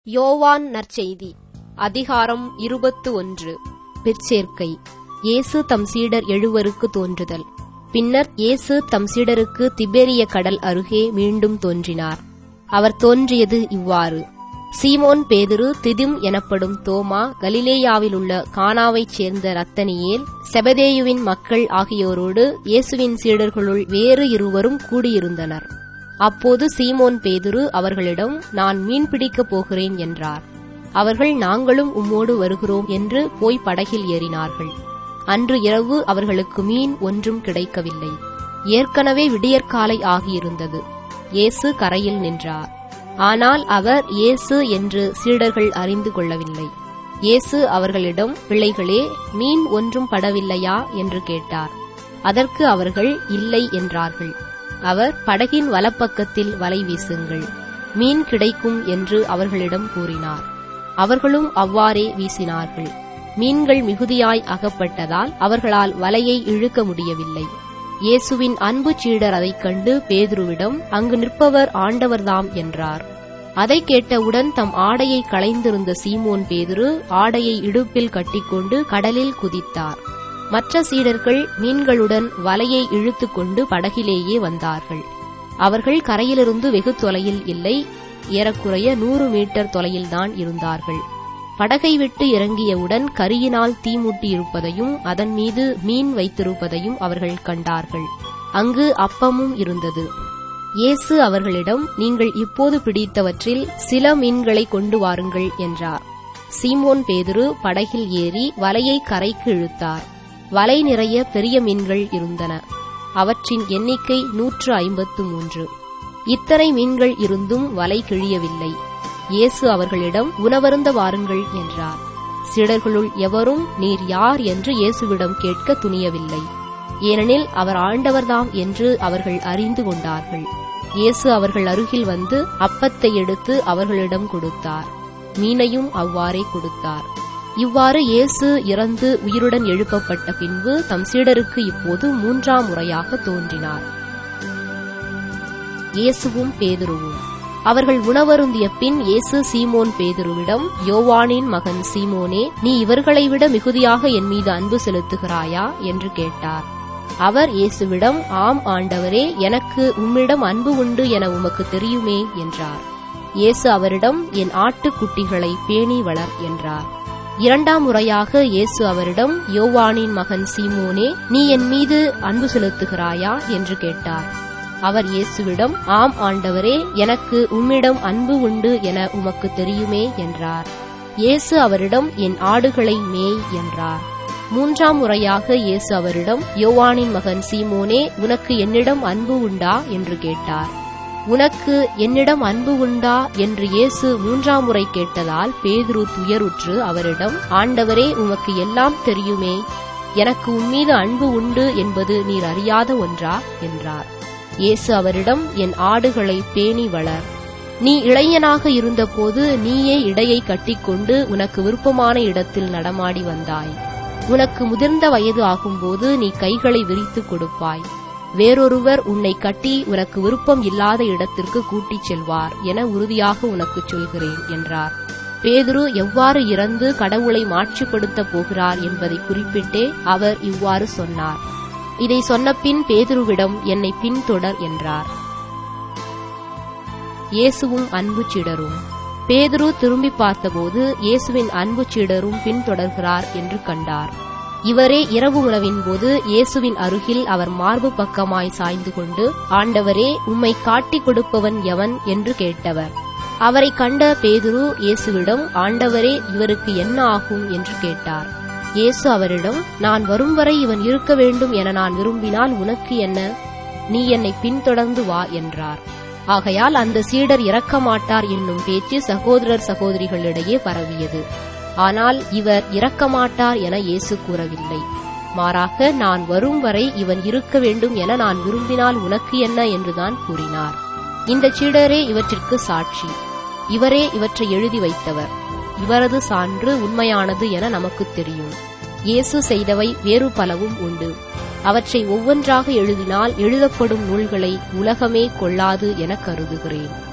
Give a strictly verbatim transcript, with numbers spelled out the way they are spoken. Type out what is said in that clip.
யோவான் நற்செய்தி அதிகாரம் இருபத்து ஒன்று. பிற்சேர்க்கை. இயேசு தம் சீடர் எழுவருக்கு தோன்றுதல். பின்னர் இயேசு தம் சீடருக்கு திபேரிய கடல் அருகே மீண்டும் தோன்றினார். அவர் தோன்றியது இவ்வாறு. சீமோன் பேதுரு, திதிம் எனப்படும் தோமா, கலிலேயாவிலுள்ள கானாவைச் சேர்ந்த நத்தனியேல், செபதேயுவின் மக்கள் ஆகியோரோடு இயேசுவின் சீடர்களுள் வேறு இருவரும் கூடியிருந்தனர். அப்போது சீமோன் பேதுரு அவர்களிடம், நான் மீன் பிடிக்கப் போகிறேன் என்றார். அவர்கள், நாங்களும் உம்மோடு வருகிறோம் என்று போய் படகில் ஏறினார்கள். அன்று இரவு அவர்களுக்கு மீன் ஒன்றும் கிடைக்கவில்லை. ஏற்கனவே விடியற்காலை ஆகியிருந்தது. இயேசு கரையில் நின்றார். ஆனால் அவர் இயேசு என்று சீடர்கள் அறிந்து கொள்ளவில்லை. இயேசு அவர்களிடம், பிள்ளைகளே, மீன் ஒன்றும் படவில்லையா என்று கேட்டார். அதற்கு அவர்கள், இல்லை என்றார்கள். அவர், படகின் வலப்பக்கத்தில் வலை வீசுங்கள், மீன் கிடைக்கும் என்று அவர்களிடம் கூறினார். அவர்களும் அவ்வாறே வீசினார்கள். மீன்கள் மிகுதியாய் அகப்பட்டதால் அவர்களால் வலையை இழுக்க முடியவில்லை. இயேசுவின் அன்பு சீடர் அதைக் கண்டு பேதுருவிடம், அங்கு நிற்பவர் ஆண்டவர்தாம் என்றார். அதைக் கேட்டவுடன் தம் ஆடையை களைந்திருந்த சீமோன் பேதுரு ஆடையை இடுப்பில் கட்டிக்கொண்டு கடலில் குதித்தார். மற்ற சீடர்கள் மீன்களுடன் வலையை இழுத்துக் கொண்டு படகிலேயே வந்தார்கள். அவர்கள் கரையிலிருந்து வெகு தொலையில் இல்லை, ஏறக்குறைய நூறு மீட்டர் தொலையில்தான் இருந்தார்கள். படகை விட்டு இறங்கியவுடன் கரியினால் தீமூட்டி இருப்பதையும் அதன் மீது மீன் வைத்திருப்பதையும் அவர்கள் கண்டார்கள். அங்கு அப்பமும் இருந்தது. இயேசு அவர்களிடம், நீங்கள் இப்போது பிடித்தவற்றில் சில மீன்களை கொண்டு வாருங்கள் என்றார். சீமோன் பேதுரு படகில் ஏறி வலையை கரைக்கு இழுத்தார். வலை நிறைய பெரிய மீன்கள் இருந்தன. அவற்றின் எண்ணிக்கை நூற்று ஐம்பத்து மூன்று. இத்தனை மீன்கள் இருந்தும் வலை கிழியவில்லை. இயேசு அவர்களிடம், உணவருந்த வாருங்கள் என்றார். சீடர்களுள் எவரும் நீர் யார் என்று இயேசுவிடம் கேட்க துணியவில்லை. ஏனெனில் அவர் ஆண்டவர்தாம் என்று அவர்கள் அறிந்து கொண்டார்கள். இயேசு அவர்கள் அருகில் வந்து அப்பத்தை எடுத்து அவர்களிடம் கொடுத்தார். மீனையும் அவ்வாறே கொடுத்தார். இவ்வாறு இயேசு இறந்து உயிருடன் எழுப்பப்பட்ட பின்பு தம் சீடருக்கு இப்போது மூன்றாம் முறையாக தோன்றினார். இயேசுவும் பேதுருவும். அவர்கள் உணவருந்திய பின் இயேசு சீமோன் பேதுருவிடம், யோவானின் மகன் சீமோனே, நீ இவர்களை விட மிகுதியாக என் மீது அன்பு செலுத்துகிறாயா என்று கேட்டார். அவர் இயேசுவிடம், ஆம் ஆண்டவரே, எனக்கு உம்மிடம் அன்பு உண்டு என உமக்கு தெரியுமே என்றார். இயேசு அவரிடம், என் ஆட்டுக்குட்டிகளை பேணி வளர் என்றார். இரண்டாம் முறையாக இயேசு அவரிடம், யோவானின் மகன் சீமோனே, நீ என் மீது அன்பு செலுத்துகிறாயா என்று கேட்டார். அவர் இயேசுவிடம், ஆம் ஆண்டவரே, எனக்கு உம்மிடம் அன்பு உண்டு என உமக்கு தெரியுமே என்றார். இயேசு அவரிடம், என் ஆடுகளை மேய் என்றார். மூன்றாம் முறையாக இயேசு அவரிடம், யோவானின் மகன் சீமோனே, உனக்கு என்னிடம் அன்பு உண்டா என்று கேட்டார். உனக்கு என்னிடம் அன்பு உண்டா என்று இயேசு மூன்றாம் முறை கேட்டதால் பேதுரு துயருற்று அவரிடம், ஆண்டவரே, உமக்கு எல்லாம் தெரியுமே, எனக்கு உம்மீது அன்பு உண்டு என்பது நீர் அறியாத ஒன்றா என்றார். இயேசு அவரிடம், என் ஆடுகளை பேணி வளர். நீ இளைஞனாக இருந்தபோது நீயே இடையை கட்டிக்கொண்டு உனக்கு விருப்பமான இடத்தில் நடமாடி வந்தாய். உனக்கு முதிர்ந்த வயது ஆகும்போது நீ கைகளை விரித்து கொடுப்பாய். வேறொருவர் உன்னை கட்டி உனக்கு விருப்பம் இல்லாத இடத்திற்கு கூட்டிச் செல்வார் என உறுதியாக உனக்குச் சொல்கிறேன் என்றார். பேதுரு எவ்வாறு இறந்து கடவுளை மாட்சிப்படுத்தப் போகிறார் என்பதை குறிப்பிட்டே அவர் இவ்வாறு சொன்னார். இதை சொன்னபின் பேதுருவிடம், என்னை பின்தொடர் என்றார். இயேசுவும் அன்பு சீடரும். பேதுரு திரும்பி பார்த்தபோது இயேசுவின் அன்பு சீடரும் பின்தொடர்கிறார் என்று கண்டார். இவரே இரவு உணவின் போது இயேசுவின் அருகில் அவர் மார்பு பக்கமாய் சாய்ந்து கொண்டு, ஆண்டவரே, உம்மை காட்டிக் கொடுப்பவன் எவன் என்று கேட்டவர். அவரை கண்ட பேதுரு இயேசுவிடம், ஆண்டவரே, இவருக்கு என்ன ஆகும் என்று கேட்டார். இயேசு அவரிடம், நான் வரும் வரை இவன் இருக்க வேண்டும் என நான் விரும்பினால் உனக்கு என்ன? நீ என்னை பின்தொடர்ந்து வா என்றார். ஆகையால் அந்த சீடர் இறக்க மாட்டார் என்னும் பேச்சு சகோதரர் சகோதரிகளிடையே பரவியது. ஆனால் இவர் இறக்க மாட்டார் என இயேசு கூறவில்லை. மாறாக, நான் வரும் வரை இவன் இருக்க வேண்டும் என நான் விரும்பினால் உனக்கு என்ன என்றுதான் கூறினார். இந்த சீடரே இவற்றிற்கு சாட்சி. இவரே இவற்றை எழுதி வைத்தவர். இவரது சான்று உண்மையானது என நமக்கு தெரியும். இயேசு செய்தவை வேறு பலவும் உண்டு. அவற்றை ஒவ்வொன்றாக எழுதினால் எழுதப்படும் நூல்களை உலகமே கொள்ளாது என கருதுகிறேன்.